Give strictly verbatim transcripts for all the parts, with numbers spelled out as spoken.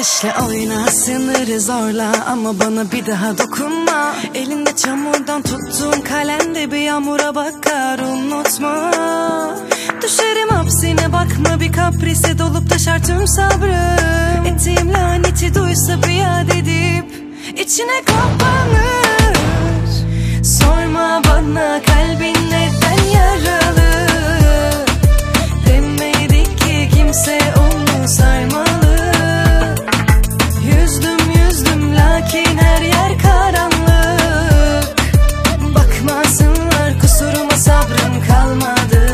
ateşle oyna, sınırı zorla ama bana bir daha dokunma. Elinde çamurdan tuttuğun kalemde bir yağmura bakar, unutma. Düşerim hapsine, bakma bir kaprise dolup taşar tüm sabrım. Ettiğim laneti duysa biat edip içine kapanır. Sorma bana kalbin neden yaralı, demedik ki kimse onu sarmalı. Yüzdüm yüzdüm lakin her yer karanlık. Bakmasınlar kusuruma, sabrım kalmadı.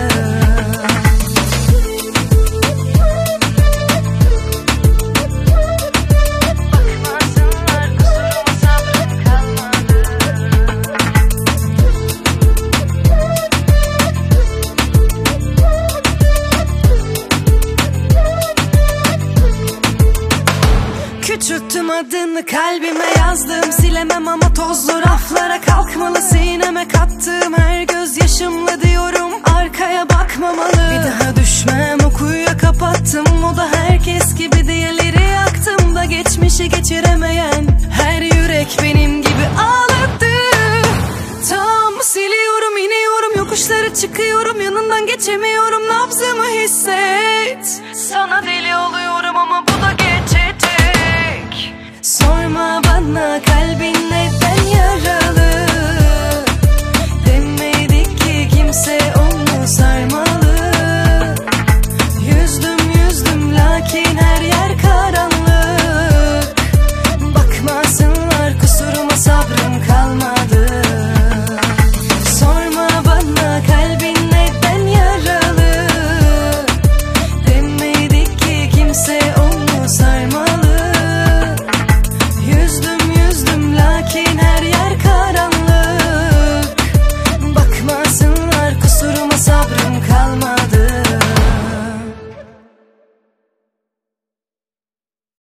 Küçülttüm adını, kalbime yazdım, silemem ama tozlu raflara kalkmalı. Sineme kattığım her gözyaşımla diyorum arkaya bakmamalı. Bir daha düşmem, o kuyuya kapattım, o da herkes gibi diğerleri yaktım da geçmişi geçiremeyen her yürek benim gibi ağladı. Tam siliyorum, iniyorum, yokuşları çıkıyorum, yanından geçemiyorum, nabzımı hisset. Sana deli oluyorum ama bu da geçecek. Sorma bana kalbin neden